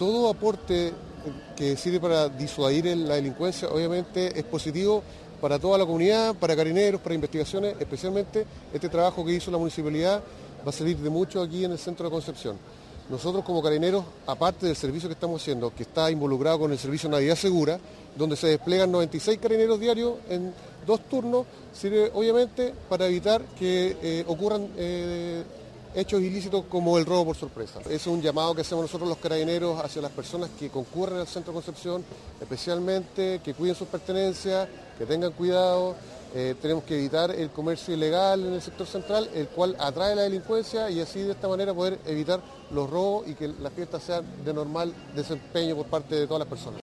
todo aporte que sirve para disuadir la delincuencia, obviamente es positivo para toda la comunidad, para Carabineros, para investigaciones, especialmente este trabajo que hizo la municipalidad va a servir de mucho aquí en el centro de Concepción. Nosotros como Carabineros, aparte del servicio que estamos haciendo, que está involucrado con el servicio Navidad Segura, donde se desplegan 96 carabineros diarios en 2 turnos, sirve obviamente para evitar que ocurran hechos ilícitos como el robo por sorpresa. Es un llamado que hacemos nosotros los carabineros hacia las personas que concurren al centro de Concepción, especialmente que cuiden sus pertenencias, que tengan cuidado. Tenemos que evitar el comercio ilegal en el sector central, el cual atrae la delincuencia y así de esta manera poder evitar los robos y que las fiestas sean de normal desempeño por parte de todas las personas.